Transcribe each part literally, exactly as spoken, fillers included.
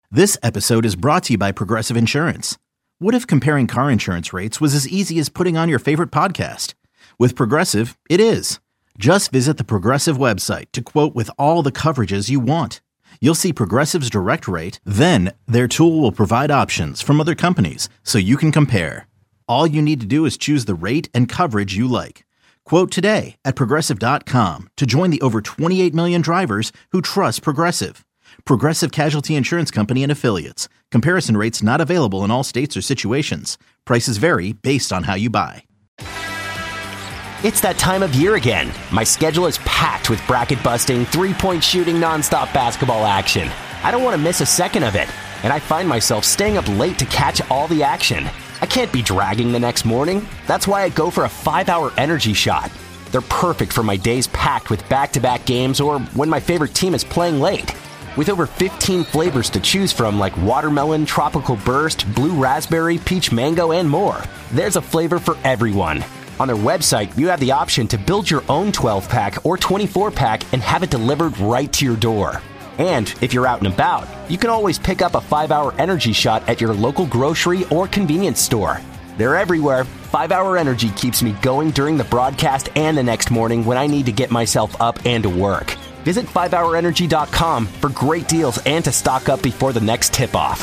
This episode is brought to you by Progressive Insurance. What if comparing car insurance rates was as easy as putting on your favorite podcast? With Progressive, it is. Just visit the Progressive website to quote with all the coverages you want. You'll see Progressive's direct rate, then their tool will provide options from other companies so you can compare. All you need to do is choose the rate and coverage you like. Quote today at Progressive dot com to join the over twenty-eight million drivers who trust Progressive. Progressive Casualty Insurance Company and Affiliates. Comparison rates not available in all states or situations. Prices vary based on how you buy. It's that time of year again. My schedule is packed with bracket-busting, three-point shooting, nonstop basketball action. I don't want to miss a second of it, and I find myself staying up late to catch all the action. I can't be dragging the next morning. That's why I go for a five-hour energy shot. They're perfect for my days packed with back-to-back games or when my favorite team is playing late. With over fifteen flavors to choose from like watermelon, tropical burst, blue raspberry, peach mango, and more, there's a flavor for everyone. On their website, you have the option to build your own twelve-pack or twenty-four-pack and have it delivered right to your door. And if you're out and about, you can always pick up a five-hour energy shot at your local grocery or convenience store. They're everywhere. five-hour Energy keeps me going during the broadcast and the next morning when I need to get myself up and to work. Visit five hour energy dot com for great deals and to stock up before the next tip-off.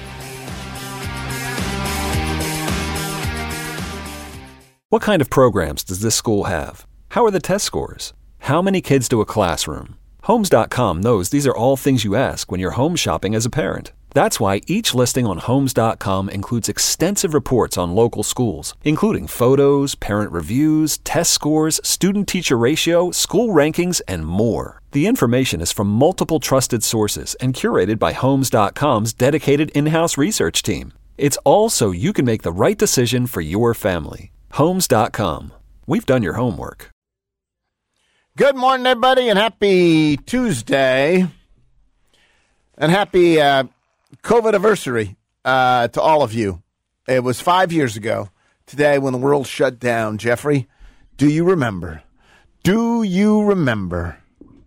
What kind of programs does this school have? How are the test scores? How many kids do a classroom? Homes dot com knows these are all things you ask when you're home shopping as a parent. That's why each listing on Homes dot com includes extensive reports on local schools, including photos, parent reviews, test scores, student-teacher ratio, school rankings, and more. The information is from multiple trusted sources and curated by Homes dot com's dedicated in-house research team. It's all so you can make the right decision for your family. Homes dot com. We've done your homework. Good morning, everybody, and happy Tuesday. And happy uh, COVID-anniversary uh, to all of you. It was five years ago today when the world shut down. Jeffrey, do you remember? Do you remember?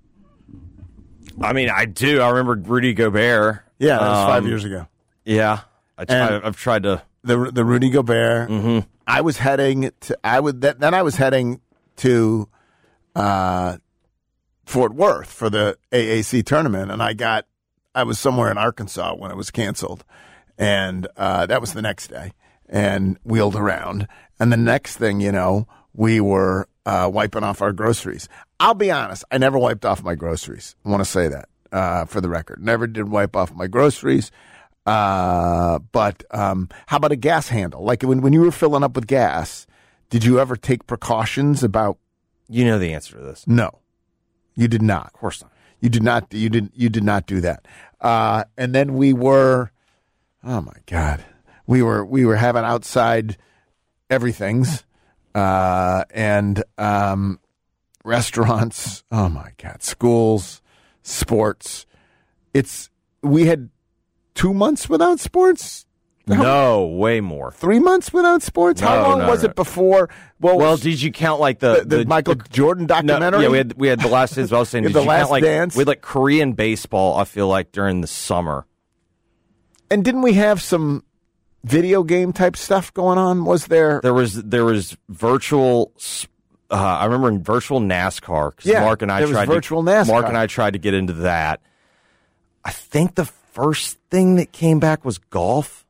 I mean, I do. I remember Rudy Gobert. Yeah, that was um, five years ago. Yeah, I try, I've tried to the the Rudy Gobert. Mm-hmm. I was heading to. I would then I was heading to uh, Fort Worth for the A A C tournament, and I got. I was somewhere in Arkansas when it was canceled, and uh, that was the next day, and wheeled around. And the next thing you know, we were uh, wiping off our groceries. I'll be honest, I never wiped off my groceries. I want to say that uh, for the record. Never did wipe off my groceries. Uh, but um, how about a gas handle? Like when, when you were filling up with gas, did you ever take precautions about? You know the answer to this. No, you did not. Of course not. You did not. You did. You did not do that. Uh, and then we were. Oh my God, we were we were having outside everything's uh, and um, restaurants. Oh my God, schools, sports. It's we had two months without sports. How, no, way more. Three months without sports. No, How long no, was no. it before? Well, well, did you count like the the, the, the Michael the, Jordan documentary? No, yeah, we had we had the last dance. I was saying, did the you last count like dance. we had like Korean baseball? I feel like during the summer. And didn't we have some video game type stuff going on? Was there? There was there was virtual. Uh, I remember in virtual NASCAR. Cause Yeah, Mark and I there was tried virtual to, NASCAR. Mark and I tried to get into that. I think the first thing that came back was golf.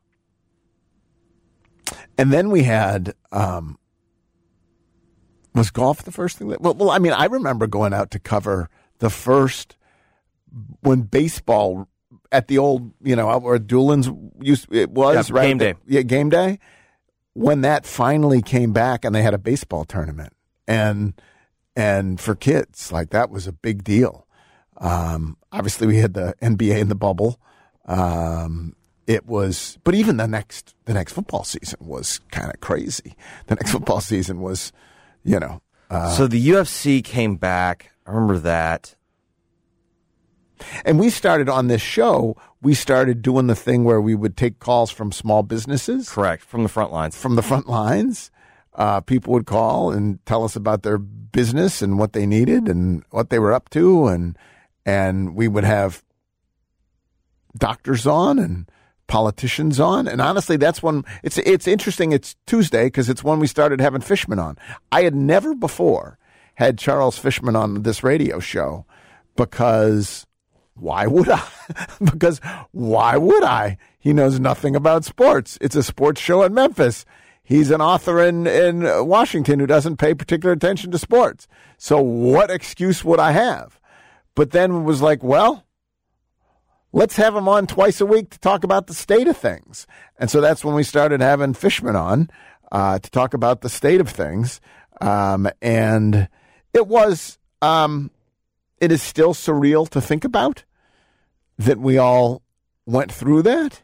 And then we had, um, was golf the first thing that, well, well, I mean, I remember going out to cover the first, when baseball at the old, you know, where Doolin's used, it was, yeah, right? Game day. Yeah, game day. When that finally came back and they had a baseball tournament and, and for kids, like that was a big deal. Um, obviously we had the N B A in the bubble. Um, It was, but even the next the next football season was kind of crazy. The next football season was, you know. Uh, so the U F C came back. I remember that. And we started on this show, we started doing the thing where we would take calls from small businesses. Correct, from the front lines. From the front lines. Uh, people would call and tell us about their business and what they needed and what they were up to. And and we would have doctors on and politicians on. And honestly, that's when it's it's interesting. It's Tuesday because it's when we started having Fishman on. I had never before had Charles Fishman on this radio show because why would I? because why would I? He knows nothing about sports. It's a sports show in Memphis. He's an author in, in Washington who doesn't pay particular attention to sports. So what excuse would I have? But then it was like, well, let's have him on twice a week to talk about the state of things. And so that's when we started having Fishman on uh, to talk about the state of things. Um, and it was, um, it is still surreal to think about that we all went through that.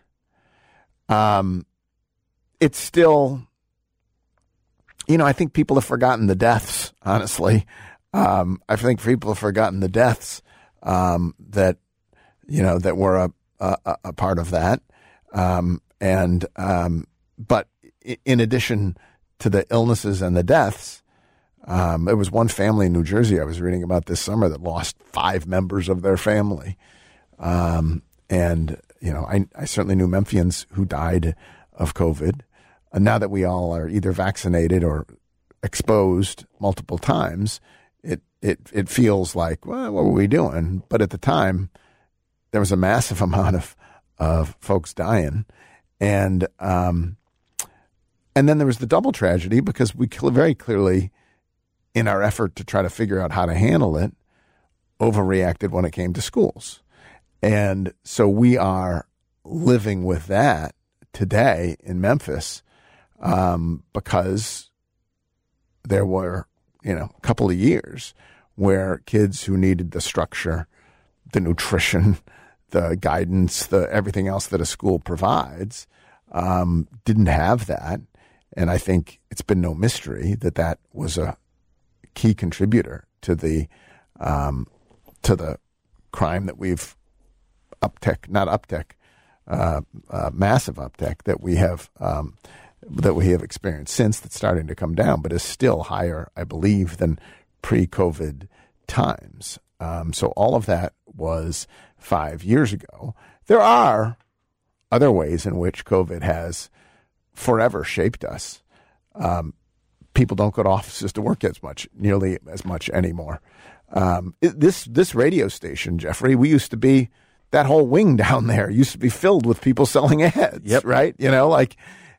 Um, it's still, you know, I think people have forgotten the deaths, honestly. Um, I think people have forgotten the deaths um, that, you know, that were a, a, a part of that. Um, and, um, but in addition to the illnesses and the deaths, um, there was one family in New Jersey I was reading about this summer that lost five members of their family. Um, and, you know, I, I certainly knew Memphians who died of COVID. And now that we all are either vaccinated or exposed multiple times, it, it, it feels like, well, what were we doing? But at the time, there was a massive amount of, of folks dying. And, um, and then there was the double tragedy because we very clearly, in our effort to try to figure out how to handle it, overreacted when it came to schools. And so we are living with that today in Memphis um, because there were, you know, a couple of years where kids who needed the structure, the nutrition, the guidance, the everything else that a school provides, um, didn't have that. And I think it's been no mystery that that was a key contributor to the um, to the crime that we've uptick, not uptick, uh, uh, massive uptick that we have um, that we have experienced since. That's starting to come down, but is still higher, I believe, than pre-COVID times. Um, so all of that was five years ago. There are other ways in which COVID has forever shaped us. Um, people don't go to offices to work as much, nearly as much anymore. Um, it, this this radio station, Jeffrey, we used to be, that whole wing down there used to be filled with people selling ads, yep. right? You know, like,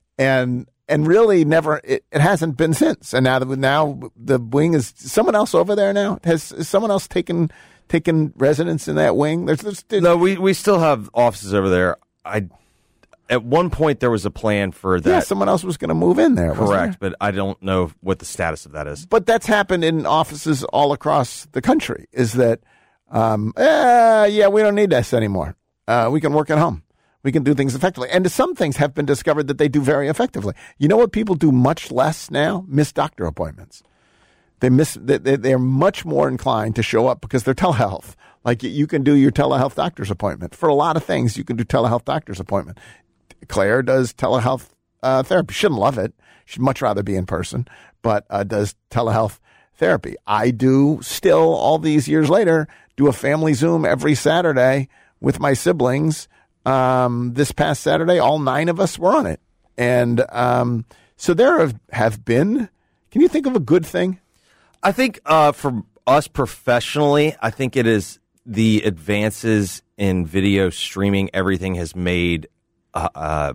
and and really never, it, it hasn't been since. And now, now the wing is, someone else over there now? Has is someone else taken taken residence in that wing? There's, there's, there's No, we, we still have offices over there. I At one point, there was a plan for that. Yeah, someone else was going to move in there. Correct, but I don't know what the status of that is. But that's happened in offices all across the country, is that, um, eh, yeah, we don't need this anymore. Uh, we can work at home. We can do things effectively. And some things have been discovered that they do very effectively. You know what people do much less now? Miss doctor appointments. They miss. They, they're much more inclined to show up because they're telehealth. Like you can do your telehealth doctor's appointment. For a lot of things, you can do telehealth doctor's appointment. Claire does telehealth uh, therapy. She shouldn't love it. She'd much rather be in person, but uh, does telehealth therapy. I do still, all these years later, do a family Zoom every Saturday with my siblings. Um, this past Saturday, all nine of us were on it. And um, so there have, have been, can you think of a good thing? I think uh, for us professionally, I think it is the advances in video streaming. Everything has made Uh, uh,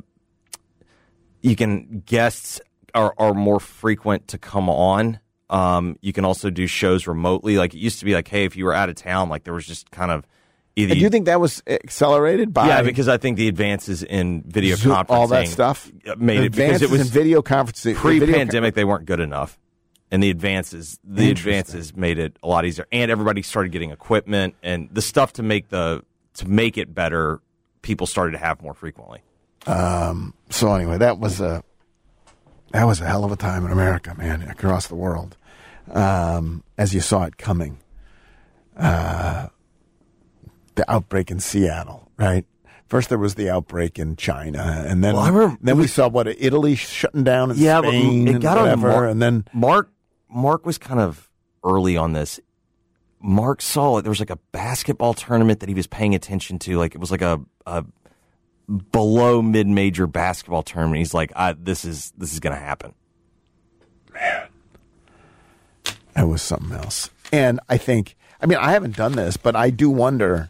you can guests are, are more frequent to come on. Um, you can also do shows remotely. Like it used to be like, hey, if you were out of town, like there was just kind of either. Do you think that was accelerated by? Yeah, because I think the advances in video Zoom, conferencing, all that stuff, made it because it was in video conferencing. Pre-pandemic, video, they weren't good enough, and the advances, the advances made it a lot easier. And everybody started getting equipment and the stuff to make the to make it better. People started to have more frequently. Um, so anyway, that was a that was a hell of a time in America, man, across the world. Um, as you saw it coming, uh, the outbreak in Seattle, right? First there was the outbreak in China, and then well, I remember, then we saw what Italy shutting down in yeah, Spain, but it got and whatever, on Mark, and then Mark Mark was kind of early on this. Mark saw it. There was like a basketball tournament that he was paying attention to. Like it was like a, a below mid-major basketball tournament. He's like, I, this is this is going to happen. Man, that was something else. And I think, I mean, I haven't done this, but I do wonder.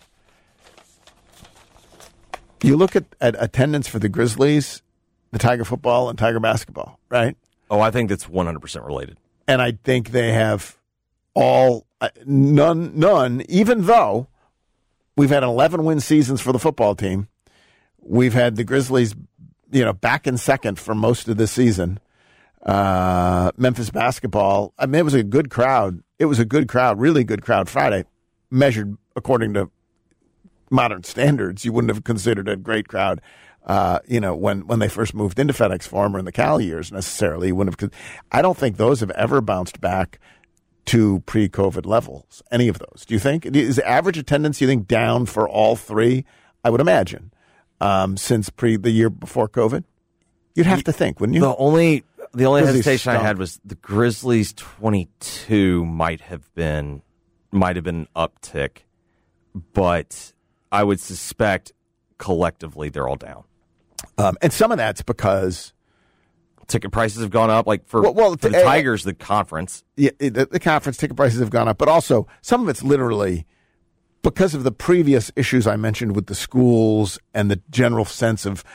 You look at, at attendance for the Grizzlies, the Tiger football, and Tiger basketball, right? Oh, I think that's one hundred percent related. And I think they have all, uh, none, none, even though we've had eleven-win seasons for the football team. We've had the Grizzlies, you know, back in second for most of the season. Uh, Memphis basketball, I mean, it was a good crowd. It was a good crowd, really good crowd Friday, measured according to modern standards. You wouldn't have considered a great crowd, uh, you know, when, when they first moved into FedEx Forum or in the Cal years necessarily. You wouldn't have. I don't think those have ever bounced back to pre-COVID levels, any of those. Do you think? Is average attendance, you think, down for all three? I would imagine, um, since pre the year before COVID. You'd have to think, wouldn't you? The only the only Grizzlies hesitation stunk. I had was the Grizzlies twenty-two might have been might have been an uptick, but I would suspect collectively they're all down. Um, and some of that's because ticket prices have gone up. Like for, well, well, for the uh, Tigers, the conference. Yeah, the, the conference ticket prices have gone up, but also some of it's literally because of the previous issues I mentioned with the schools and the general sense of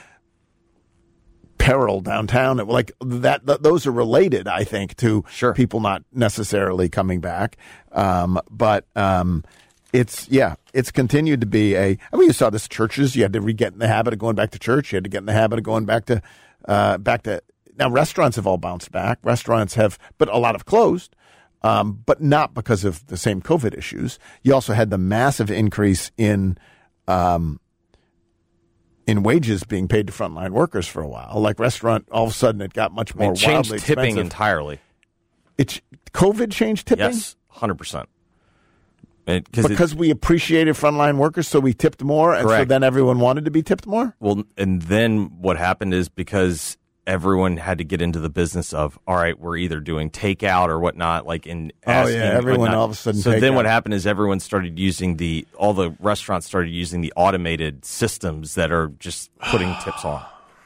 peril downtown. Like that, th- those are related, I think, to Sure. people not necessarily coming back. Um, but um, it's yeah, it's continued to be a. I mean, you saw this churches. You had to re- get in the habit of going back to church. You had to get in the habit of going back to uh, back to. Now restaurants have all bounced back. Restaurants have, but a lot have closed. Um, but not because of the same COVID issues. You also had the massive increase in um, in wages being paid to frontline workers for a while. Like restaurant, all of a sudden it got much I more mean, changed wildly tipping expensive. entirely. It COVID changed tipping? Yes, one hundred percent. It, it, Because we appreciated frontline workers, so we tipped more, and so Correct. then everyone wanted to be tipped more? well, and then what happened is because everyone had to get into the business of, all right, we're either doing takeout or whatnot, like in Oh, asking yeah, everyone whatnot. all of a sudden So then takeout. what happened is everyone started using the, all the restaurants started using the automated systems that are just putting tips on.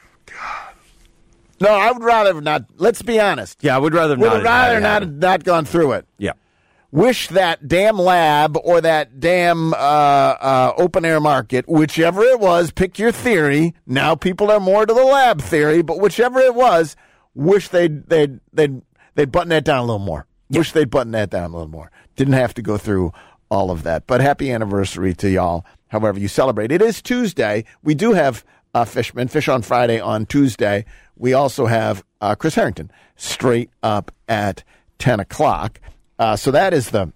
No, I would rather have not. Let's be honest. Yeah, I would rather Would not. have rather have not happened. not gone through it. Yeah. Wish that damn lab or that damn uh, uh, open air market, whichever it was, pick your theory. Now people are more to the lab theory, but whichever it was, wish they'd they'd they'd they'd button that down a little more. Wish they'd button that down a little more. Didn't have to go through all of that. But happy anniversary to y'all, however you celebrate. It is Tuesday. We do have uh, Fishman, Fish on Friday on Tuesday. We also have uh, Chris Harrington straight up at ten o'clock. Uh, so that is the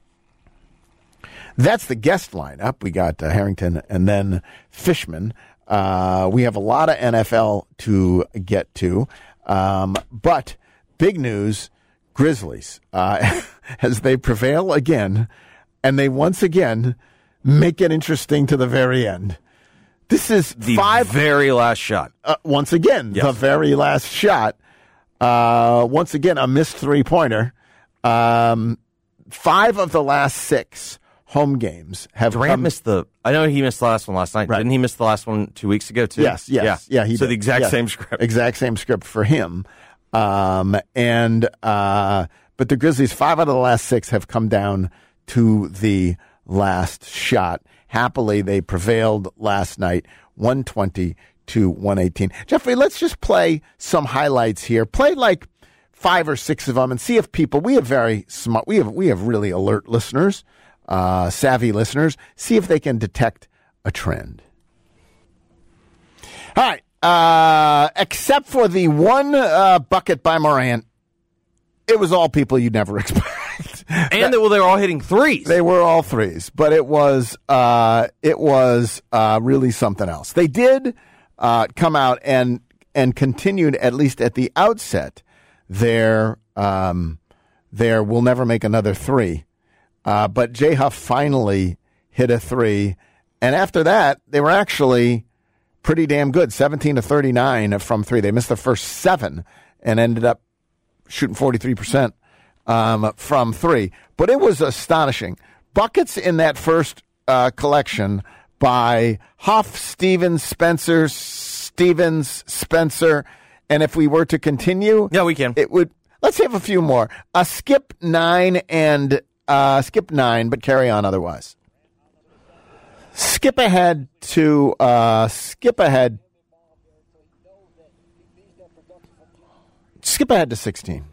that's the guest lineup. We got uh, Harrington and then Fishman. Uh, we have a lot of N F L to get to, um, but big news: Grizzlies uh, as they prevail again, and they once again make it interesting to the very end. This is The five very last shot. uh, once again Yes. the very last shot. Uh, once again, a missed three pointer. Um, five of the last six home games have Durant come. missed the. I know he missed the last one last night. Right. Didn't he miss the last one two weeks ago too? Yes, yes, yeah. he so did. the exact Yes. same script. exact same script for him. Um, and uh, but the Grizzlies, five out of the last six have come down to the last shot. Happily, they prevailed last night, one twenty to one eighteen. Jeffrey, let's just play some highlights here. Play like five or six of them and see if people. We have very smart. We have we have really alert listeners, uh, savvy listeners. See if they can detect a trend. All right. Uh, except for the one uh, bucket by Morant, it was all people you'd never expect. And they, well, they were all hitting threes. They were all threes, but it was uh, it was uh, really something else. They did uh, come out and and continued, at least at the outset, their um, their "we'll never make another three." Uh, but J Huff finally hit a three, and after that, they were actually pretty damn good, seventeen to thirty-nine from three. They missed the first seven and ended up shooting forty-three percent um, from three. But it was astonishing. buckets in that first uh, collection by Huff, Stevens, Spencer, Stevens, Spencer. And if we were to continue, yeah, we can. It would. Let's have a few more. Uh, skip nine and uh, skip nine, but carry on otherwise. Skip ahead to uh, skip ahead. Skip ahead to sixteen.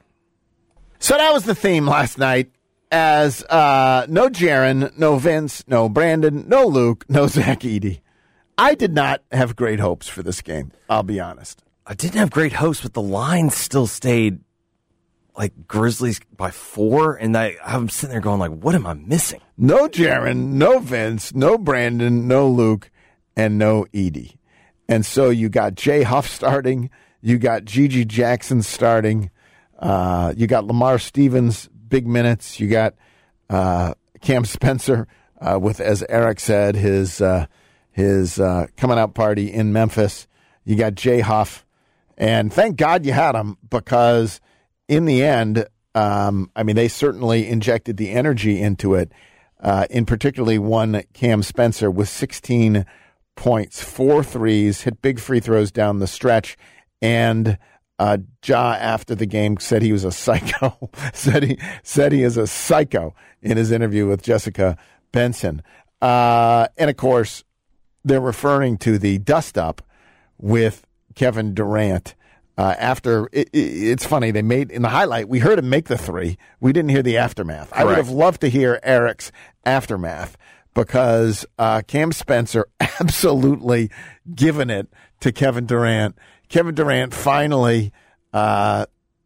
So that was the theme last night. As uh, no Jaron, no Vince, no Brandon, no Luke, no Zach Edey. I did not have great hopes for this game. I'll be honest. I didn't have great hopes, but the line still stayed like Grizzlies by four, and I, I'm sitting there going like, what am I missing? No Jaron, no Vince, no Brandon, no Luke, and no Edey. And so you got Jay Huff starting, you got Gigi Jackson starting, uh, you got Lamar Stevens, big minutes, you got uh, Cam Spencer uh, with, as Eric said, his uh, his uh, coming out party in Memphis. You got Jay Huff, and thank God you had him, because in the end, um, I mean, they certainly injected the energy into it. Uh, in particularly one, Cam Spencer with sixteen points, four threes, hit big free throws down the stretch, and uh, Ja after the game said he was a psycho. said he said he is a psycho in his interview with Jessica Benson, uh, and of course, they're referring to the dust up with Kevin Durant. Uh, after it, it, it's funny, they made in the highlight, we heard him make the three. We didn't hear the aftermath. Correct. I would have loved to hear Eric's aftermath, because uh, Cam Spencer absolutely given it to Kevin Durant. Kevin Durant finally uh,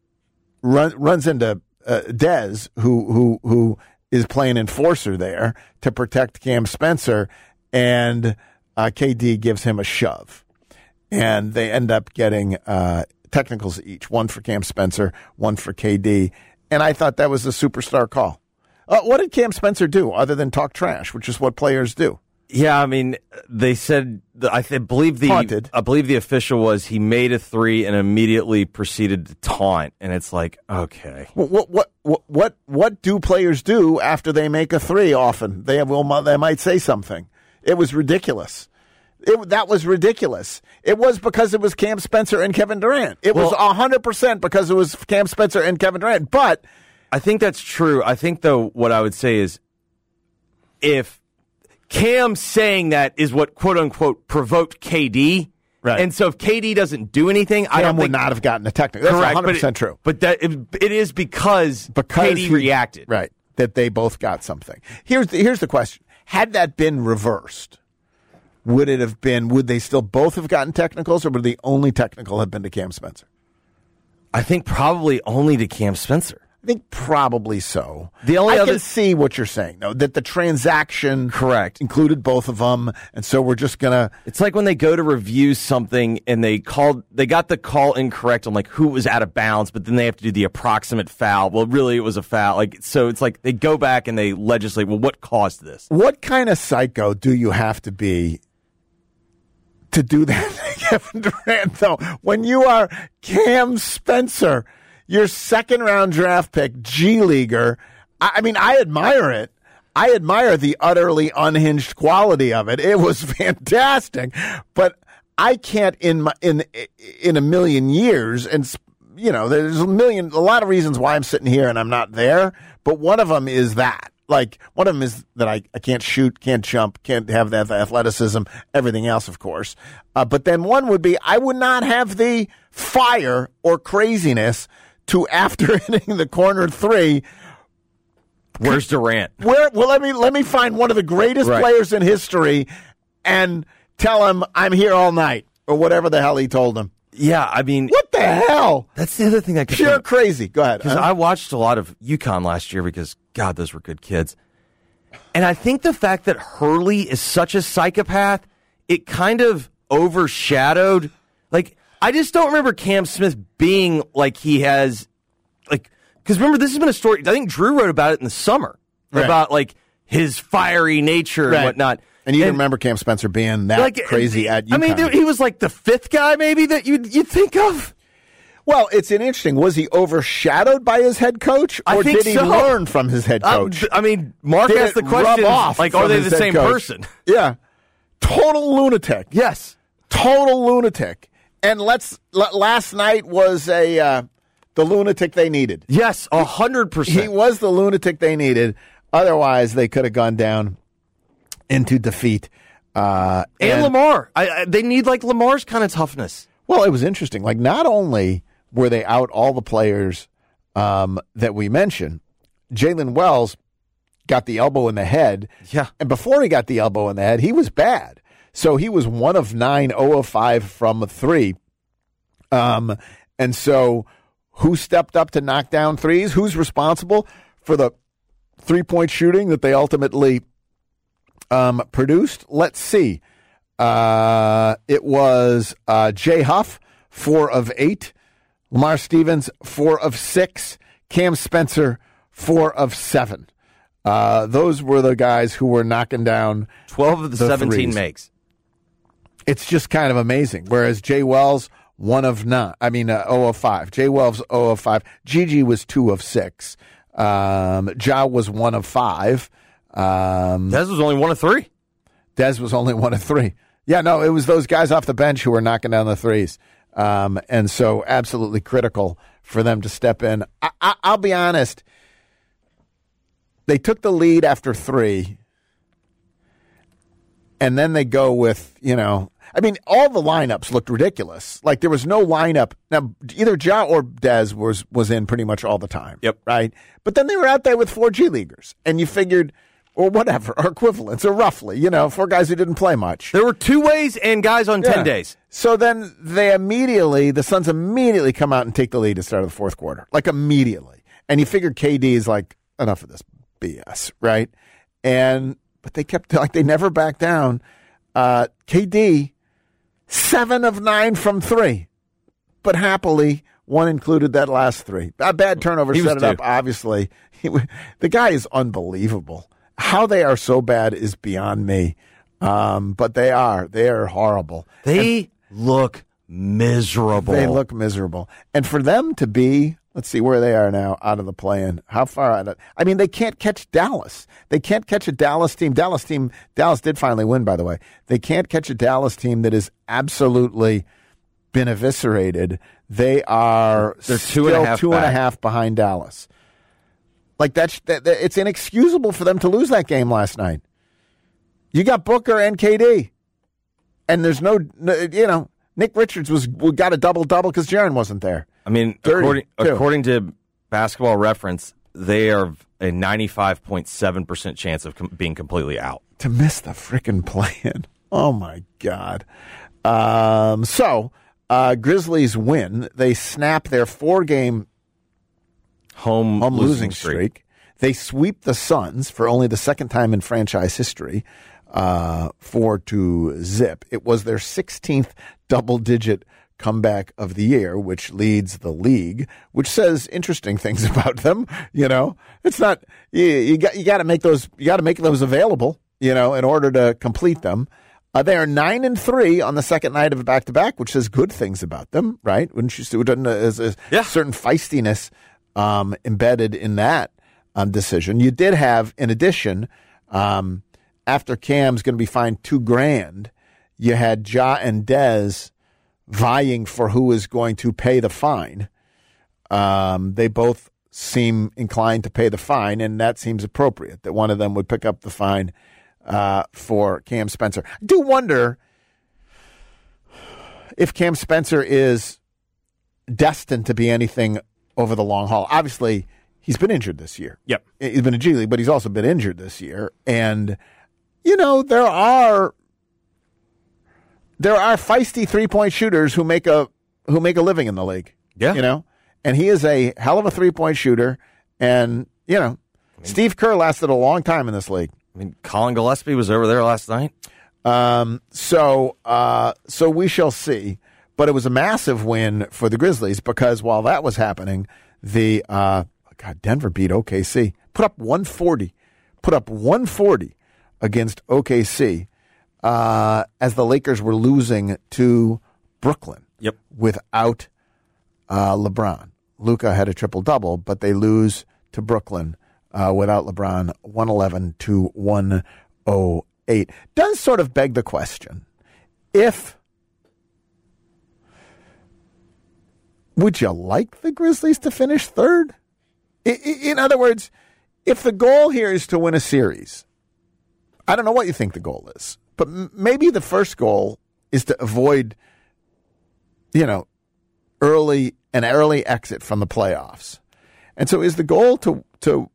run, runs into uh, Dez, who who who is playing enforcer there to protect Cam Spencer, and uh, K D gives him a shove. And they end up getting uh, technicals each, one for Cam Spencer, one for K D. And I thought that was a superstar call. Uh, what did Cam Spencer do other than talk trash, which is what players do? Yeah, I mean, they said, I th- believe the Taunted. I believe the official was he made a three and immediately proceeded to taunt, and it's like, okay, what what what what what do players do after they make a three? Often they will they might say something. It was ridiculous. It, that was ridiculous. It was because it was Cam Spencer and Kevin Durant. It well, was one hundred percent because it was Cam Spencer and Kevin Durant. But I think that's true. I think, though, what I would say is if Cam saying that is what, quote-unquote, provoked K D, right. And so if K D doesn't do anything, Cam I don't would think, not have gotten a technical. That's correct, one hundred percent but it, true. But that it, it is because, because K D he, reacted. Right, that they both got something. Here's the, here's the question. Had that been reversed, would it have been, would they still both have gotten technicals, or would the only technical have been to Cam Spencer? I think probably only to Cam Spencer. I think probably so. The only I other... can see what you're saying, though, that the transaction correct included both of them, and so we're just gonna. It's like when they go to review something and they called, they got the call incorrect on like who was out of bounds, but then they have to do the approximate foul. Well, really, it was a foul. Like so, it's like they go back and they legislate. Well, what caused this? What kind of psycho do you have to be to do that to Kevin Durant, though? When you are Cam Spencer, your second round draft pick, G Leaguer, I, I mean, I admire it. I admire the utterly unhinged quality of it. It was fantastic, but I can't in my, in in a million years, and you know, there's a million, a lot of reasons why I'm sitting here and I'm not there, but one of them is that. Like, one of them is that I, I can't shoot, can't jump, can't have that athleticism, everything else, of course. Uh, but then one would be, I would not have the fire or craziness to, after hitting the corner three. Where's Durant? Where? Well, let me let me find one of the greatest right. players in history and tell him I'm here all night, or whatever the hell he told him. Yeah, I mean, what the hell? That's the other thing that pure think, crazy. Go ahead. Because huh? I watched a lot of UConn last year because God, those were good kids. And I think the fact that Hurley is such a psychopath, it kind of overshadowed. Like, I just don't remember Cam Smith being like he has, like, because remember, this has been a story. I think Drew wrote about it in the summer right. about like his fiery nature right. and whatnot. And you and, remember Cam Spencer being that like, crazy at UConn. I mean, he was like the fifth guy maybe that you'd, you'd think of. Well, it's an interesting. Was he overshadowed by his head coach, or I think did he so. learn from his head coach? Um, I mean, Mark Did asked it the question, rub off like, from are they his the head same coach? person? Yeah. Total lunatic. Yes. Total lunatic. And let's l- last night was a uh, the lunatic they needed. Yes, a hundred percent. He was the lunatic they needed. Otherwise, they could have gone down into defeat. Uh, And, and Lamar. I, I, they need, like, Lamar's kind of toughness. Well, it was interesting. Like, not only were they out all the players um, that we mentioned, Jalen Wells got the elbow in the head. Yeah. And before he got the elbow in the head, he was bad. So he was one of nine, zero of five from three. Um, and so who stepped up to knock down threes? Who's responsible for the three-point shooting that they ultimately um, produced? Let's see. Uh, it was uh, Jay Huff, four of eight. Lamar Stevens, four of six. Cam Spencer, four of seven. Uh, those were the guys who were knocking down twelve of the, the seventeen threes. makes. It's just kind of amazing. Whereas Jay Wells, one of nine. I mean, uh, zero of five. Jay Wells, zero of five. Gigi was two of six. Um, Ja was one of five. Um, Dez was only one of three. Dez was only one of three. Yeah, no, it was those guys off the bench who were knocking down the threes. Um, and so absolutely critical for them to step in. I, I, I'll be honest. They took the lead after three. And then they go with, you know, I mean, all the lineups looked ridiculous. Like there was no lineup. Now, either Ja or Dez was was in pretty much all the time. Yep. Right? But then they were out there with four G Leaguers. And you figured, or whatever, or equivalents, or roughly, you know, four guys who didn't play much. There were two ways and guys on Yeah. ten days. So then they immediately, the Suns immediately come out and take the lead at the start of the fourth quarter. Like immediately. And you figured K D is like, enough of this B S, right? And, but they kept, like, they never backed down. Uh, K D, seven of nine from three. But happily, one included that last three. A bad turnover He was set it two. up, obviously. He, the guy is unbelievable. How they are so bad is beyond me. Um, but they are. They are horrible. They look miserable. They look miserable. And for them to be, let's see where they are now out of the play-in. How far out of, I mean, they can't catch Dallas. They can't catch a Dallas team. Dallas team, Dallas did finally win, by the way. They can't catch a Dallas team that has absolutely been eviscerated. They are They're still two and a half two and a back. half behind Dallas. Like that's, that, that- it's inexcusable for them to lose that game last night. You got Booker and K D. And there's no, no you know, Nick Richards was got a double-double because Jaren wasn't there. I mean, Dirty, according, too. according to Basketball Reference, they are a ninety-five point seven percent chance of com- being completely out. To miss the freaking play-in. Oh, my God. Um, so, uh, Grizzlies win. They snap their four-game Home, home losing, losing streak. streak. They sweep the Suns for only the second time in franchise history, uh, four to zip. It was their sixteenth double-digit comeback of the year, which leads the league, which says interesting things about them. You know, it's not you, you got you got to make those you got to make those available. You know, in order to complete them. Uh, they are nine and three on the second night of a back-to-back, which says good things about them, right? Wouldn't you say? There's a Yeah. certain feistiness um, embedded in that um, decision. You did have, in addition, um, after Cam's going to be fined two grand, you had Ja and Dez vying for who is going to pay the fine. Um, they both seem inclined to pay the fine, and that seems appropriate that one of them would pick up the fine uh, for Cam Spencer. I do wonder if Cam Spencer is destined to be anything over the long haul. Obviously, he's been injured this year. Yep. He's been a G League, but he's also been injured this year. And, you know, there are there are feisty three-point shooters who make a who make a living in the league. Yeah. You know? And he is a hell of a three-point shooter. And, you know, Steve Kerr lasted a long time in this league. I mean, Colin Gillespie was over there last night. Um, so, uh, so we shall see. But it was a massive win for the Grizzlies because while that was happening, the uh, God Denver beat O K C, put up one forty, put up one forty against O K C uh, as the Lakers were losing to Brooklyn. Yep. Without uh, LeBron. Luka had a triple-double, but they lose to Brooklyn uh, without LeBron, one eleven to one oh eight. Does sort of beg the question, if would you like the Grizzlies to finish third? I, in other words, if the goal here is to win a series, I don't know what you think the goal is, but m- maybe the first goal is to avoid, you know, early an early exit from the playoffs. And so is the goal to, to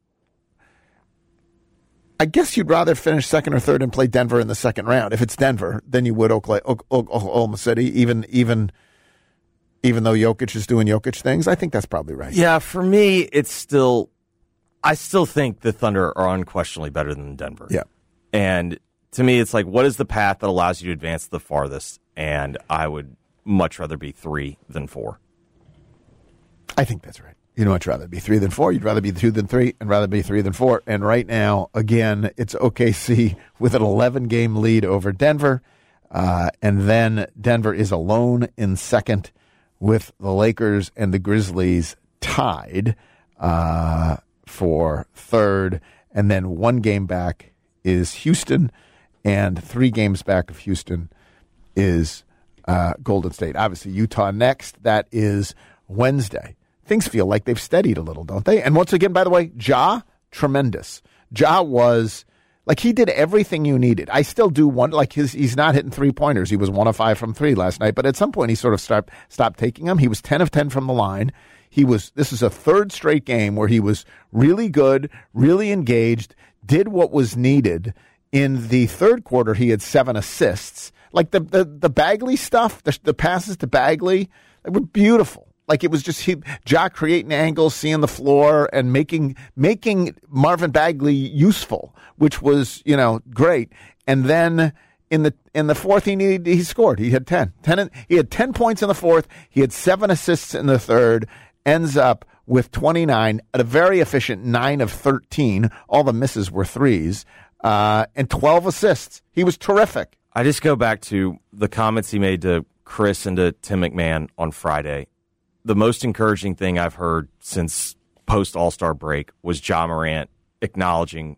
I guess you'd rather finish second or third and play Denver in the second round. If it's Denver, then you would Oklahoma, Oklahoma City, even even even though Jokic is doing Jokic things. I think that's probably right. Yeah, for me, it's still, I still think the Thunder are unquestionably better than Denver. Yeah. And to me, it's like, what is the path that allows you to advance the farthest? And I would much rather be three than four. I think that's right. You'd much rather be three than four. You'd rather be two than three and rather be three than four. And right now, again, it's O K C with an eleven-game lead over Denver. Uh, and then Denver is alone in second with the Lakers and the Grizzlies tied uh, for third. And then one game back is Houston, and three games back of Houston is uh, Golden State. Obviously, Utah next. That is Wednesday. Things feel like they've steadied a little, don't they? And once again, by the way, Ja, tremendous. Ja was, like, he did everything you needed. I still do one, like, his, he's not hitting three-pointers. He was one of five from three last night, but at some point he sort of stopped, stopped taking them. He was ten of ten from the line. He was, this is a third straight game where he was really good, really engaged, did what was needed. In the third quarter, he had seven assists. Like, the, the, the Bagley stuff, the, the passes to Bagley, they were beautiful. Like, it was just he, Ja creating angles, seeing the floor, and making making Marvin Bagley useful, which was, you know, great. And then in the in the fourth, he needed, he scored. He had ten. ten. He had ten points in the fourth. He had seven assists in the third. Ends up with twenty-nine at a very efficient nine of thirteen. All the misses were threes, uh, and twelve assists. He was terrific. I just go back to the comments he made to Chris and to Tim McMahon on Friday. The most encouraging thing I've heard since post All-Star break was Ja Morant acknowledging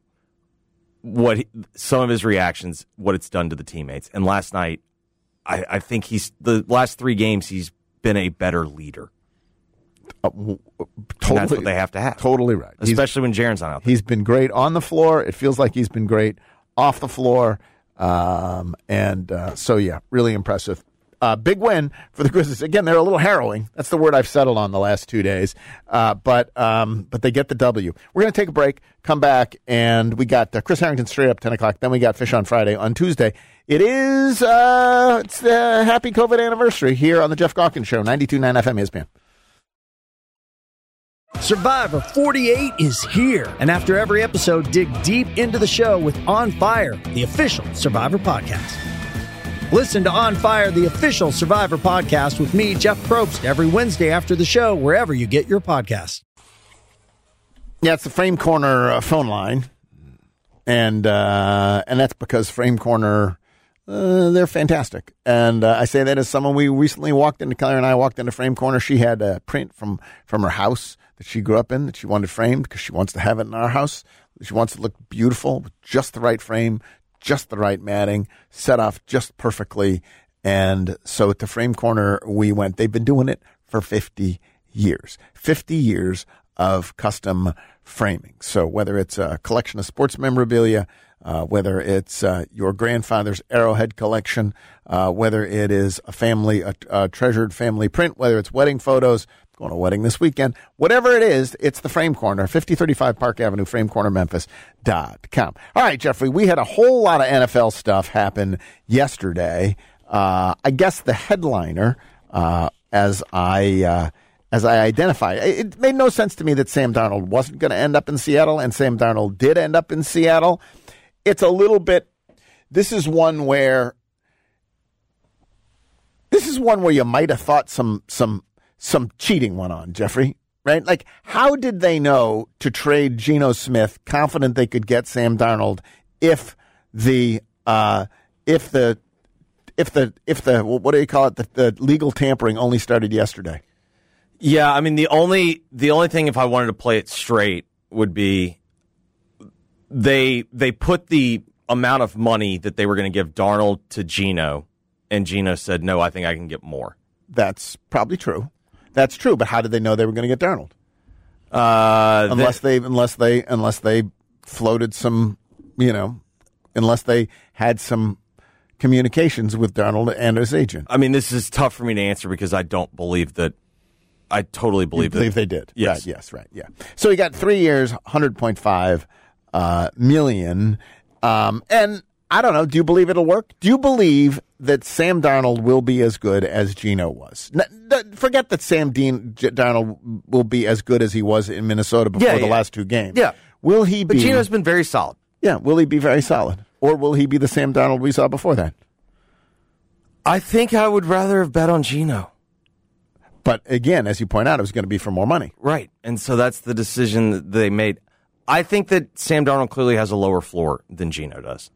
what he, some of his reactions, what it's done to the teammates. And last night, I, I think he's the last three games he's been a better leader. Uh, totally, and that's what they have to have. Totally right. Especially he's, when Jaren's not out there. He's been great on the floor. It feels like he's been great off the floor. Um, and uh, so, yeah, really impressive. Uh, big win for the Grizzlies. Again, they're a little harrowing. That's the word I've settled on the last two days. Uh, but um, but they get the W. We're going to take a break, come back, and we got uh, Chris Harrington straight up ten o'clock. Then we got Fish on Friday. On Tuesday, it is uh, it's the happy COVID anniversary here on the Jeff Gawkins Show, ninety-two point nine F M E S P N. Survivor forty-eight is here. And after every episode, dig deep into the show with On Fire, the official Survivor podcast. Listen to On Fire, the official Survivor podcast with me, Jeff Probst, every Wednesday after the show, wherever you get your podcasts. Yeah, it's the Frame Corner uh, phone line. And uh, and that's because Frame Corner, uh, they're fantastic. And uh, I say that as someone we recently walked into, Claire and I walked into Frame Corner. She had a print from, from her house that she grew up in that she wanted framed because she wants to have it in our house. She wants it to look beautiful with just the right frame, just the right matting, set off just perfectly. And so to Frame Corner, we went. They've been doing it for fifty years. fifty years of custom framing. So whether it's a collection of sports memorabilia, uh, whether it's uh, your grandfather's Arrowhead collection, uh, whether it is a family, a, a treasured family print, whether it's wedding photos, going to a wedding this weekend, whatever it is, it's the Frame Corner, fifty thirty-five Park Avenue, frame corner memphis dot com. All right, Jeffrey, we had a whole lot of N F L stuff happen yesterday. Uh, I guess the headliner, uh, as I uh, as I identify, it made no sense to me that Sam Darnold wasn't going to end up in Seattle, and Sam Darnold did end up in Seattle. It's a little bit, this is one where, this is one where you might have thought some some some cheating went on, Jeffrey, right? Like, how did they know to trade Geno Smith, confident they could get Sam Darnold, if the uh, if the if the if the what do you call it? The, the legal tampering only started yesterday. Yeah, I mean the only the only thing if I wanted to play it straight would be they they put the amount of money that they were going to give Darnold to Geno, and Geno said, no, I think I can get more. That's probably true. That's true, but how did they know they were going to get Darnold? Uh, unless they, they unless they unless they floated some, you know, unless they had some communications with Darnold and his agent. I mean, this is tough for me to answer because I don't believe that. I totally believe you believe that. they did. Yes. Right, yes, right, yeah. So he got three years, one hundred point five uh, million. Um, and I don't know, do you believe it'll work? Do you believe that Sam Darnold will be as good as Geno was? N- n- forget that Sam Dean, J- Darnold will be as good as he was in Minnesota before yeah, the yeah. last two games. Yeah. Will he but be? But Geno's been very solid. Yeah, will he be very solid? Or will he be the Sam Darnold we saw before that? I think I would rather have bet on Geno. But again, as you point out, it was going to be for more money. Right. And so that's the decision that they made. I think that Sam Darnold clearly has a lower floor than Geno does.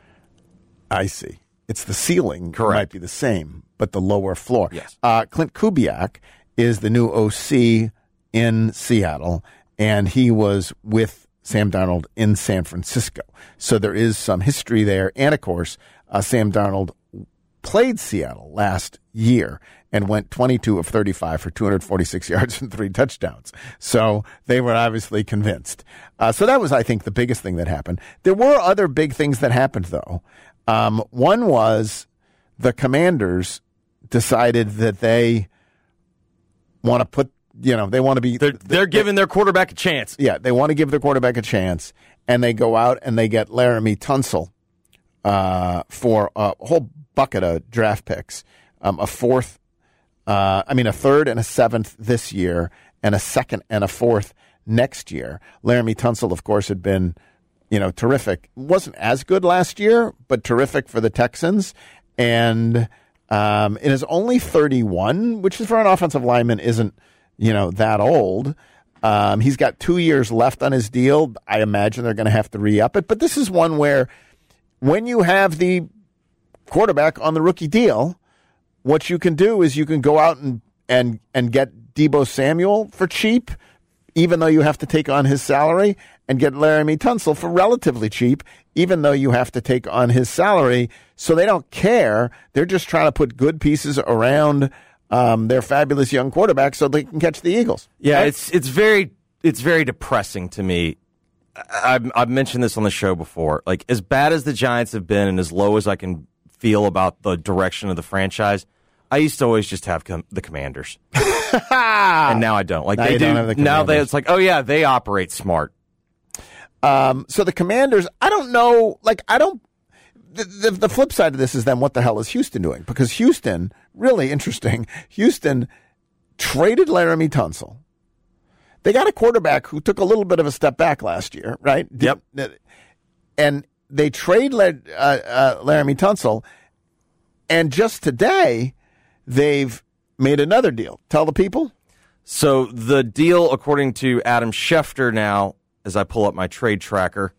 I see. It's the ceiling Correct. might be the same, but the lower floor. Yes. Uh, Clint Kubiak is the new O C in Seattle, and he was with Sam Darnold in San Francisco. So there is some history there. And, of course, uh, Sam Darnold played Seattle last year and went twenty-two of thirty-five for two hundred forty-six yards and three touchdowns. So they were obviously convinced. Uh, so that was, I think, the biggest thing that happened. There were other big things that happened, though. Um, one was the Commanders decided that they want to put, you know, they want to be. They're, they're they, giving their quarterback a chance. Yeah, they want to give their quarterback a chance, and they go out and they get Laramie Tunsil uh, for a whole bucket of draft picks, um, a fourth, uh, I mean, a third and a seventh this year, and a second and a fourth next year. Laramie Tunsil, of course, had been, you know, terrific. Wasn't as good last year, but terrific for the Texans. And um, it is only thirty-one, which is for an offensive lineman isn't, you know, that old. Um, he's got two years left on his deal. I imagine they're going to have to re-up it. But this is one where when you have the quarterback on the rookie deal, what you can do is you can go out and, and, and get Deebo Samuel for cheap, even though you have to take on his salary, and get Laramie Tunsil for relatively cheap, even though you have to take on his salary. So they don't care. They're just trying to put good pieces around um, their fabulous young quarterback so they can catch the Eagles. Yeah, right? it's it's very it's very depressing to me. I, I've, I've mentioned this on the show before. Like, as bad as the Giants have been and as low as I can feel about the direction of the franchise, I used to always just have com- the Commanders. And now I don't. Like Now they you do. don't have the Now they, Commanders. it's like, oh yeah, they operate smart. Um, so the Commanders, I don't know, like, I don't, the, the, the flip side of this is then what the hell is Houston doing? Because Houston, really interesting, Houston traded Laramie Tunsil. They got a quarterback who took a little bit of a step back last year, right? Yep. And they trade uh, uh, Laramie Tunsil, and just today, they've made another deal. Tell the people. So the deal, according to Adam Schefter now, as I pull up my trade tracker,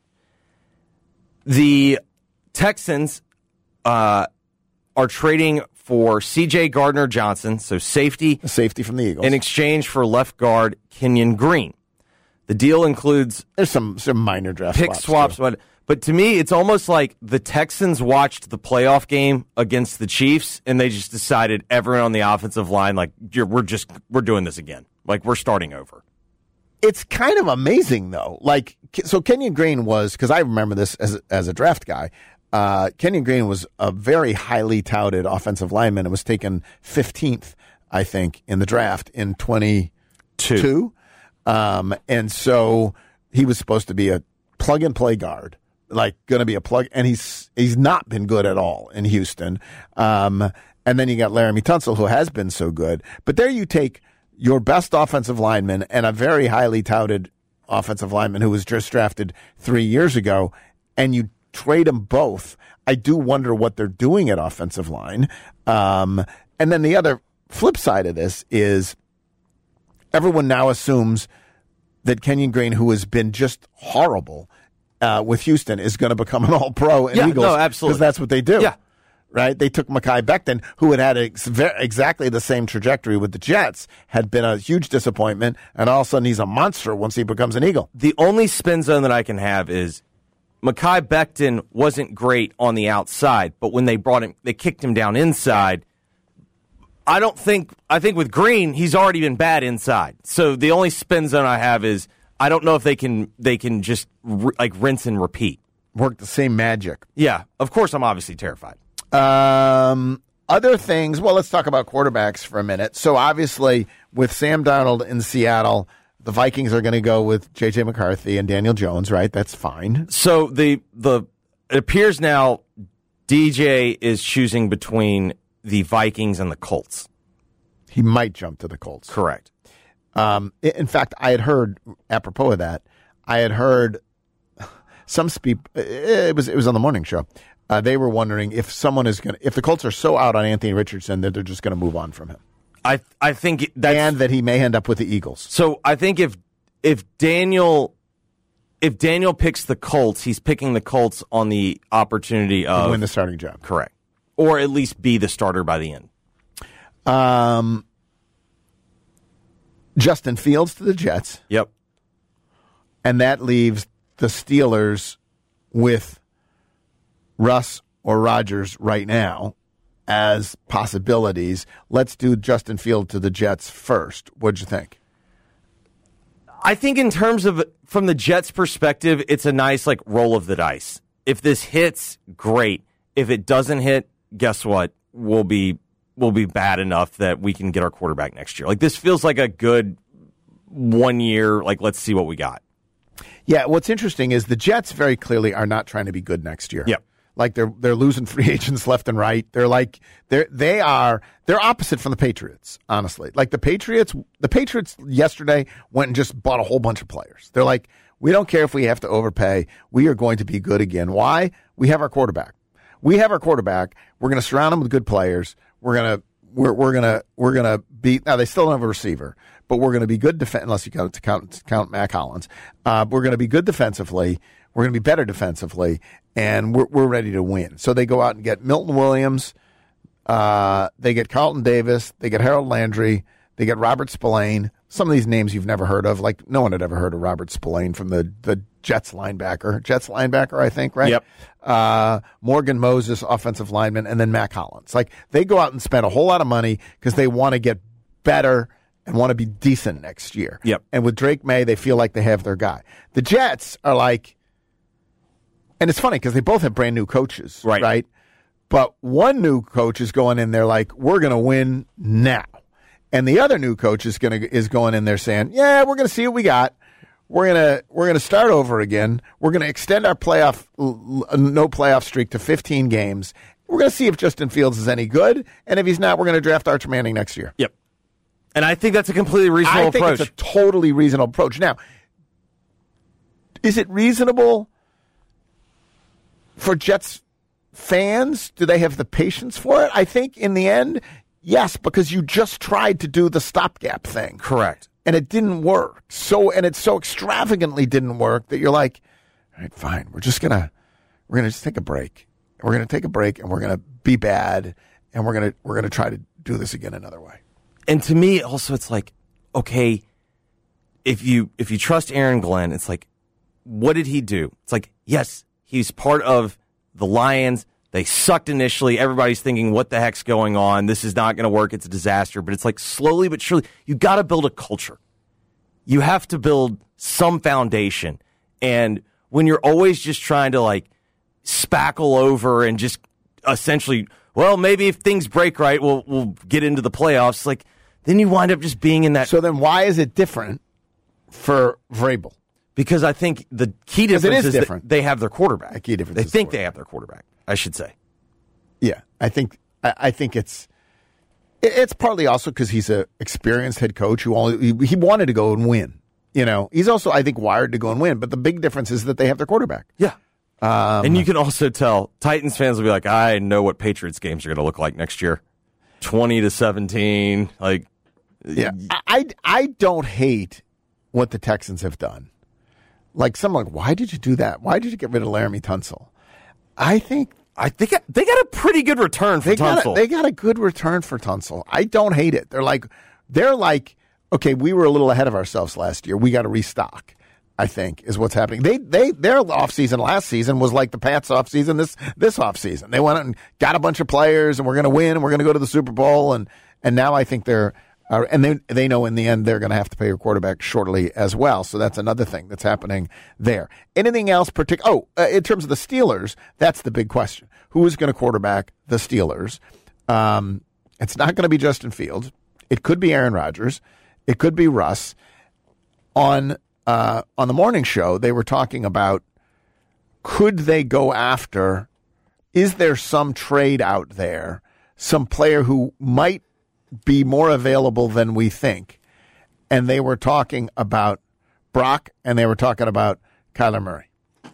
the Texans uh, are trading for C J Gardner-Johnson, so safety, A safety from the Eagles. in exchange for left guard Kenyon Green. The deal includes There's some, some minor draft pick swaps. swaps, too. but but to me, it's almost like the Texans watched the playoff game against the Chiefs, and they just decided everyone on the offensive line, like, You're, we're just we're doing this again, like we're starting over. It's kind of amazing, though. Like, so Kenyon Green was, because I remember this as as a draft guy. Uh, Kenyon Green was a very highly touted offensive lineman. It was taken fifteenth, I think, in the draft in twenty-two. Um, and so he was supposed to be a plug and play guard, like going to be a plug. And he's he's not been good at all in Houston. Um, and then you got Laramie Tunsil, who has been so good. But there you take your best offensive lineman and a very highly touted offensive lineman who was just drafted three years ago, and you trade them both. I do wonder what they're doing at offensive line. Um, and then the other flip side of this is everyone now assumes that Kenyon Green, who has been just horrible uh, with Houston, is going to become an all-pro in Yeah, Eagles. no, absolutely. Because that's what they do. Yeah. right? They took Mekhi Becton, who had had ex- exactly the same trajectory with the Jets, had been a huge disappointment, and all of a sudden he's a monster once he becomes an Eagle. The only spin zone that I can have is Mekhi Becton wasn't great on the outside, but when they brought him, they kicked him down inside. I don't think, I think with Green, he's already been bad inside. So the only spin zone I have is I don't know if they can, they can just r- like rinse and repeat. Work the same magic. Yeah, of course I'm obviously terrified. Um, other things, well, let's talk about quarterbacks for a minute. So obviously, with Sam Darnold in Seattle, the Vikings are going to go with J J McCarthy and Daniel Jones, right? That's fine. So the the it appears now D J is choosing between the Vikings and the Colts. He might jump to the Colts. Correct. Um, in fact, I had heard, apropos of that, I had heard some speak. It was it was on the morning show. Uh, they were wondering if someone is going to, if the Colts are so out on Anthony Richardson that they're just going to move on from him. I I think that's, and that he may end up with the Eagles. So I think if if Daniel if Daniel picks the Colts, he's picking the Colts on the opportunity of to win the starting job. Correct, or at least be the starter by the end. Um, Justin Fields to the Jets. Yep, and that leaves the Steelers with Russ or Rodgers right now as possibilities. Let's do Justin Fields to the Jets first. What'd you think? I think in terms of from the Jets' perspective, it's a nice like roll of the dice. If this hits, great. If it doesn't hit, guess what? We'll be we'll be bad enough that we can get our quarterback next year. Like this feels like a good one year. Like let's see what we got. Yeah. What's interesting is the Jets very clearly are not trying to be good next year. Yep. Like they're they're losing free agents left and right. They're like they're they are they're opposite from the Patriots, honestly. Like the Patriots the Patriots yesterday went and just bought a whole bunch of players. They're like, we don't care if we have to overpay. We are going to be good again. Why? We have our quarterback. We have our quarterback. We're going to surround him with good players. We're gonna we're we're gonna we're gonna be now. They still don't have a receiver, but we're going to be good defense unless you count to count to count Mac Hollins. Uh, we're going to be good defensively. We're going to be better defensively, and we're we're ready to win. So they go out and get Milton Williams. Uh, they get Carlton Davis. They get Harold Landry. They get Robert Spillane. Some of these names you've never heard of. Like no one had ever heard of Robert Spillane from the, the Jets linebacker. Jets linebacker, I think, right? Yep. Uh, Morgan Moses, offensive lineman, and then Mac Hollins. Like they go out and spend a whole lot of money because they want to get better and want to be decent next year. Yep. And with Drake May, they feel like they have their guy. The Jets are like, and it's funny because they both have brand new coaches, right? Right. But one new coach is going in there like, we're going to win now. And the other new coach is going to is going in there saying, yeah, we're going to see what we got. We're going to we're going to start over again. We're going to extend our playoff no playoff streak to fifteen games. We're going to see if Justin Fields is any good, and if he's not, we're going to draft Arch Manning next year. Yep. And I think that's a completely reasonable I think approach. It's a totally reasonable approach. Now, is it reasonable for Jets fans? Do they have the patience for it? I think in the end, yes, because you just tried to do the stopgap thing. Correct. And it didn't work. So and it so extravagantly didn't work that you're like, all right, fine. We're just gonna we're gonna just take a break. We're gonna take a break and we're gonna be bad and we're gonna we're gonna try to do this again another way. And to me, also, it's like, okay, if you if you trust Aaron Glenn, it's like, what did he do? It's like, yes, he's part of the Lions. They sucked initially. Everybody's thinking, what the heck's going on? This is not going to work. It's a disaster. But it's like slowly but surely, you got to build a culture. You have to build some foundation. And when you're always just trying to like spackle over and just essentially, well, maybe if things break right, we'll we'll get into the playoffs. Like then you wind up just being in that. So then why is it different for Vrabel? Because I think the key difference it is is different. that they have their quarterback. The key difference they is think the they have their quarterback, I should say. Yeah, I think I, I think it's it's partly also because he's a experienced head coach who only he, he wanted to go and win. You know, he's also I think wired to go and win. But the big difference is that they have their quarterback. Yeah, um, and you can also tell Titans fans will be like, I know what Patriots games are going to look like next year, twenty to seventeen. Like, yeah, I I don't hate what the Texans have done. Like, someone like, why did you do that? Why did you get rid of Laramie Tunsil? I think I think they got a pretty good return for they got Tunsil. A, they got a good return for Tunsil. I don't hate it. They're like, they're like, okay, we were a little ahead of ourselves last year. We got to restock, I think, is what's happening. They they their offseason last season was like the Pats offseason this this offseason. They went out and got a bunch of players, and we're going to win, and we're going to go to the Super Bowl, and and now I think they're uh, and they they know in the end they're going to have to pay your quarterback shortly as well. So that's another thing that's happening there. Anything else particular? Oh, uh, in terms of the Steelers, that's the big question. Who is going to quarterback the Steelers? Um, it's not going to be Justin Fields. It could be Aaron Rodgers. It could be Russ. On uh, on the morning show, they were talking about could they go after, is there some trade out there, some player who might be more available than we think? And they were talking about Brock, and they were talking about Kyler Murray.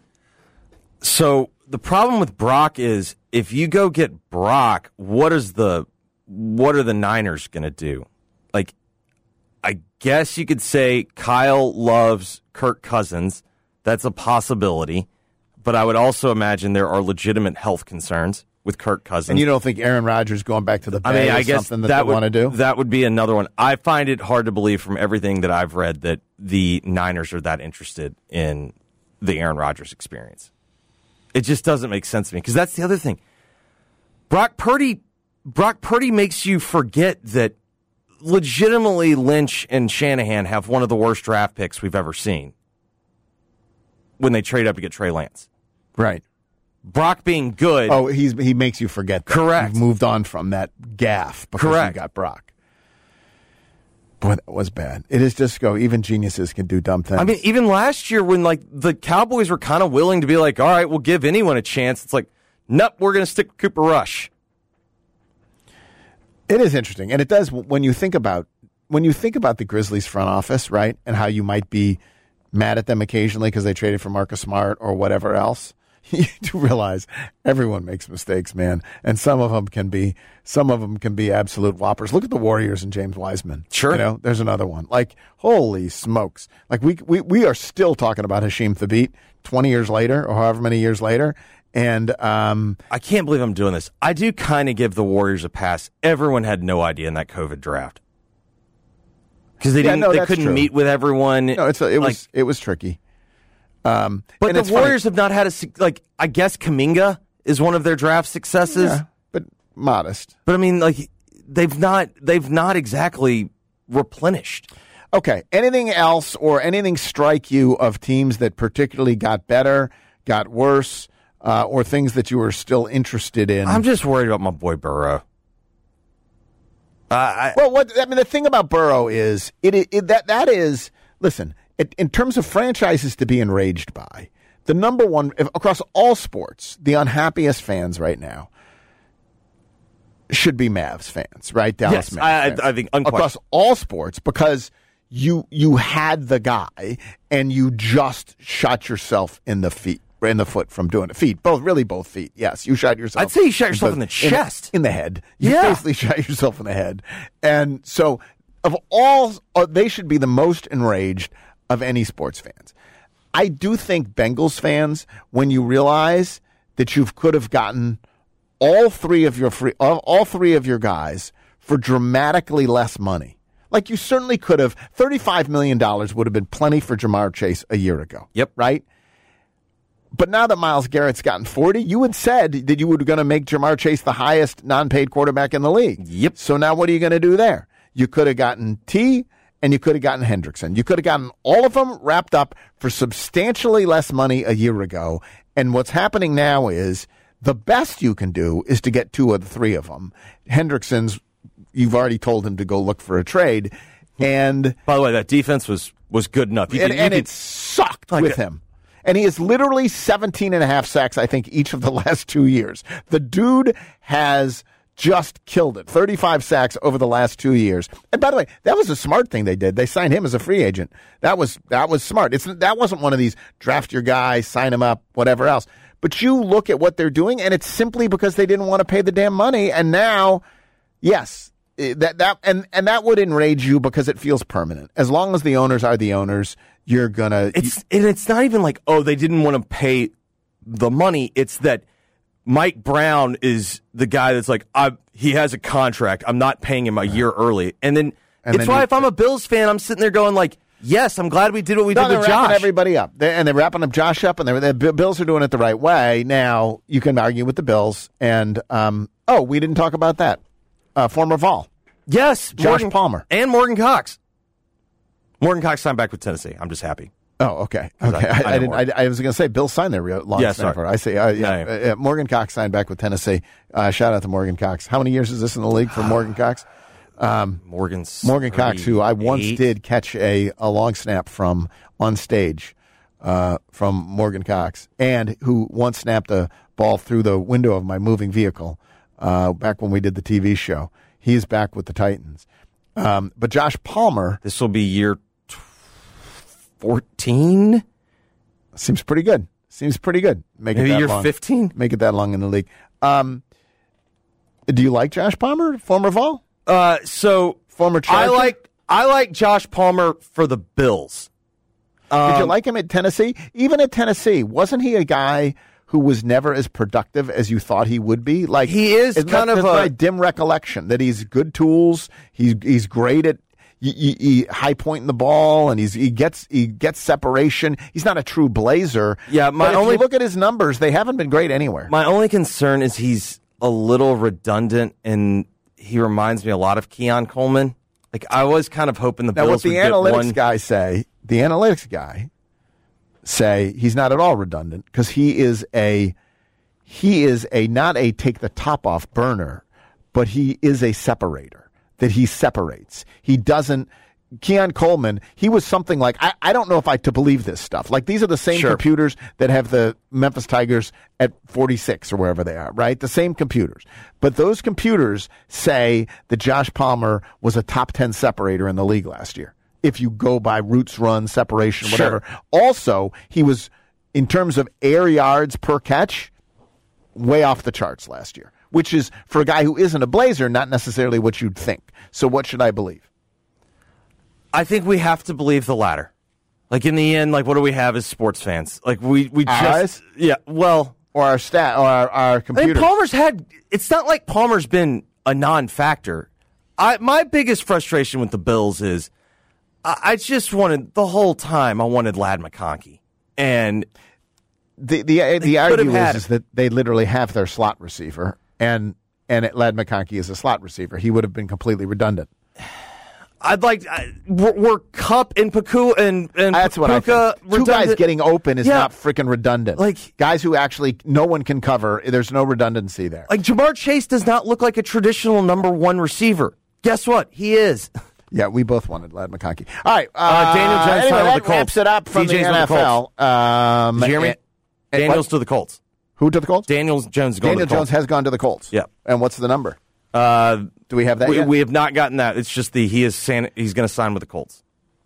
So the problem with Brock is if you go get Brock, what is the what are the Niners going to do? Like, I guess you could say Kyle loves Kirk Cousins. That's a possibility. But I would also imagine there are legitimate health concerns with Kirk Cousins. And you don't think Aaron Rodgers going back to the Bay I mean, I is guess something that, that they would, want to do? That would be another one. I find it hard to believe from everything that I've read that the Niners are that interested in the Aaron Rodgers experience. It just doesn't make sense to me, because that's the other thing. Brock Purdy, Brock Purdy makes you forget that legitimately Lynch and Shanahan have one of the worst draft picks we've ever seen when they trade up to get Trey Lance. Right. Brock being good. Oh, he's he makes you forget that. Correct. You've moved on from that gaffe because Correct. you got Brock. Boy, that was bad. It is just go. Even geniuses can do dumb things. I mean, even last year when like the Cowboys were kind of willing to be like, all right, we'll give anyone a chance. It's like, nope, we're going to stick with Cooper Rush. It is interesting, and it does when you think about when you think about the Grizzlies front office, right, and how you might be mad at them occasionally because they traded for Marcus Smart or whatever else. You do realize everyone makes mistakes, man, and some of them can be some of them can be absolute whoppers. Look at the Warriors and James Wiseman. Sure, you know, there's another one. Like, holy smokes! Like we we we are still talking about Hasheem Thabeet twenty years later, or however many years later. And um, I can't believe I'm doing this. I do kind of give the Warriors a pass. Everyone had no idea in that COVID draft because they yeah, didn't. no, they that's couldn't true. meet with everyone. No, it's a, it like, was it was tricky. Um, but and the it's Warriors funny. have not had a su- like. I guess Kuminga is one of their draft successes, Yeah, but modest. but I mean, like they've not they've not exactly replenished. Okay. Anything else or anything strike you of teams that particularly got better, got worse, uh, or things that you were still interested in? I'm just worried about my boy Burrow. Uh, I, well, what I mean, the thing about Burrow is it, it, it that that is listen. It, in terms of franchises to be enraged by, the number one if, across all sports, the unhappiest fans right now should be Mavs fans, right? Dallas yes, Mavs I, fans. I think across all sports, because you you had the guy and you just shot yourself in the feet, in the foot from doing it. Feet, both, really both feet. Yes, you shot yourself. I'd say you shot yourself in the chest, in, in the head. You Yeah. basically shot yourself in the head, and so of all, uh, they should be the most enraged of any sports fans. I do think Bengals fans, when you realize that you could have gotten all three of your free, all, all three of your guys for dramatically less money, like you certainly could have, thirty-five million dollars would have been plenty for Jamar Chase a year ago. Yep. Right? But now that Myles Garrett's gotten forty, you had said that you were going to make Jamar Chase the highest non-paid quarterback in the league. Yep. So now what are you going to do there? You could have gotten T, and you could have gotten Hendrickson. You could have gotten all of them wrapped up for substantially less money a year ago. And what's happening now is the best you can do is to get two of the three of them. Hendrickson's, you've already told him to go look for a trade. And by the way, that defense was was good enough. You and, could, you and could- it sucked like with a- him. And he is literally seventeen and a half sacks, I think, each of the last two years. The dude has just killed it. thirty-five sacks over the last two years. And by the way, that was a smart thing they did. They signed him as a free agent. That was that was smart. It's that wasn't one of these draft your guy, sign him up, whatever else. But you look at what they're doing, and it's simply because they didn't want to pay the damn money. And now, yes, that that and and that would enrage you because it feels permanent. As long as the owners are the owners, you're gonna. It's and it's not even like, oh, they didn't want to pay the money. It's that Mike Brown is the guy that's like, I, he has a contract. I'm not paying him a year early. And then And it's then why you- if I'm a Bills fan, I'm sitting there going like, yes, I'm glad we did what we No, did they're with wrapping Josh. everybody up, they and they're wrapping up Josh up, and the Bills are doing it the right way. Now you can argue with the Bills, and um, oh, we didn't talk about that. Uh, former Vol, Yes, Josh Morgan, Palmer. and Morgan Cox. Morgan Cox signed back with Tennessee. I'm just happy. Oh, okay, 'Cause okay. I- I, I I, know didn't. I, I was going to say Bill signed their real long Yeah, snapper. sorry. I say, uh, yeah, No, uh, uh, Morgan Cox signed back with Tennessee. Uh, shout out to Morgan Cox. How many years is this in the league for Morgan Cox? Um, Morgan's Morgan Cox, who I once thirty-eight. did catch a, a long snap from on stage uh, from Morgan Cox, and who once snapped a ball through the window of my moving vehicle uh, back when we did the T V show. He's back with the Titans. Um, but Josh Palmer This will be year fourteen. seems pretty good. Seems pretty good. Make Maybe it that year long. fifteen. Make it that long in the league. Um, do you like Josh Palmer, former Vol, Uh, so former I Charger? like I like Josh Palmer for the Bills. Did you Um, like him at Tennessee? Even at Tennessee, wasn't he a guy who was never as productive as you thought he would be? Like He is isn't kind that- of that's a- my dim recollection that he's good tools. He's he's great at he, he, he high pointing the ball, and he's he gets he gets separation. He's not a true blazer. Yeah, my but if only- you look at his numbers, they haven't been great anywhere. My only concern is he's a little redundant, and he reminds me a lot of Keon Coleman. Like I was kind of hoping the Now, Bills what the would get analytics one. guys say, the analytics guy say he's not at all redundant because he is a he is a not a take the top off burner, but he is a separator. That he separates. He doesn't. Keon Coleman, he was something like, I, I don't know if I to believe this stuff. Like, these are the same Sure. computers that have the Memphis Tigers at forty-six or wherever they are, right? The same computers. But those computers say that Josh Palmer was a top ten separator in the league last year. If you go by routes run, separation, whatever. Sure. Also, he was, in terms of air yards per catch, way off the charts last year, which is, for a guy who isn't a Blazer, not necessarily what you'd think. So what should I believe? I think we have to believe the latter. Like in the end, like what do we have as sports fans? Like we we just Eyes? yeah. Well, Or our stat, or our, our I mean, computers? Palmer's had. It's not like Palmer's been a non-factor. I my biggest frustration with the Bills is I, I just wanted the whole time. I wanted Ladd McConkey, and the the, the could argument have had is, is that they literally have their slot receiver, and and Ladd McConkey is a slot receiver. He would have been completely redundant. I'd like I, we're, we're Cup and Paku and and That's what I Puka think. Two guys redundant. getting open is Yeah. not freaking redundant. Like- guys who actually no one can cover. There's no redundancy there. Like Jamar Chase does not look like a traditional number one receiver. Guess what? He is. Yeah, we both wanted Ladd McConkey. All right, uh, Uh, Daniel Jones anyway, signed with that the Colts. wraps it up from D J's the with N the F L. Um, Did you hear me? and- and Daniels what? to the Colts. Who to the Colts? Daniels Jones is going Daniel to the Jones Colts. has gone to the Colts. Yeah. And what's the number? Uh, Do we have that we, yet? we have not gotten that. It's just the he is saying he's going to sign with the Colts.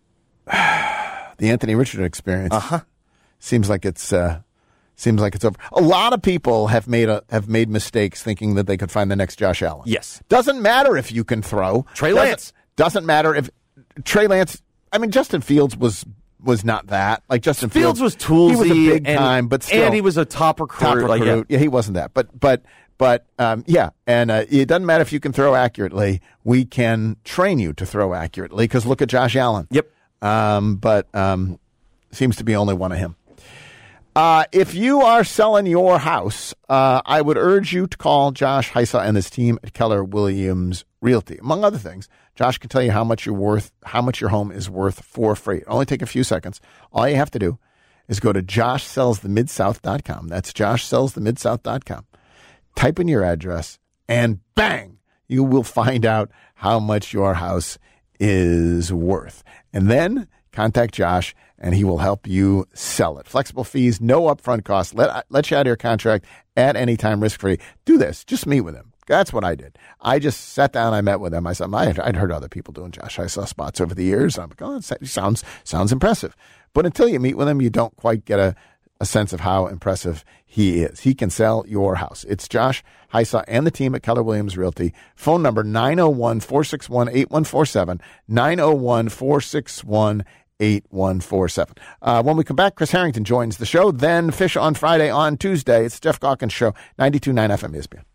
The Anthony Richardson experience. Uh huh. Seems like it's uh, seems like it's over. A lot of people have made a, have made mistakes thinking that they could find the next Josh Allen. Yes. Doesn't matter if you can throw. Trey Doesn't- Lance. Doesn't matter if Trey Lance. I mean, Justin Fields was was not that. Like Justin Fields was He was a toolsy big and, time, but still, and he was a top recruit. top recruit. Like, yeah. yeah. he wasn't that. But but but um, yeah, and uh, it doesn't matter if you can throw accurately. We can train you to throw accurately because look at Josh Allen. Yep. Um, but um, seems to be only one of him. Uh, if you are selling your house, uh, I would urge you to call Josh Heisa and his team at Keller Williams Realty. Among other things, Josh can tell you how much you're worth, how much your home is worth for free. Only take a few seconds. All you have to do is go to josh sells the mid south dot com. That's josh sells the mid south dot com. Type in your address, and bang, you will find out how much your house is worth. And then contact Josh, and he will help you sell it. Flexible fees, no upfront costs. Let, let you out of your contract at any time, risk-free. Do this. Just meet with him. That's what I did. I just sat down. I met with him. I said, I had, I'd heard other people doing Josh. I saw spots over the years. I'm like, oh, it sounds sounds impressive. But until you meet with him, you don't quite get a, a sense of how impressive he is. He can sell your house. It's Josh Heisa and the team at Keller Williams Realty. Phone number nine oh one, four six one, eight one four seven, nine oh one, four six one, eight one four seven. Uh, when we come back, Chris Harrington joins the show. Then Fish on Friday on Tuesday. It's Jeff Calkins Show, ninety-two point nine F M E S P N.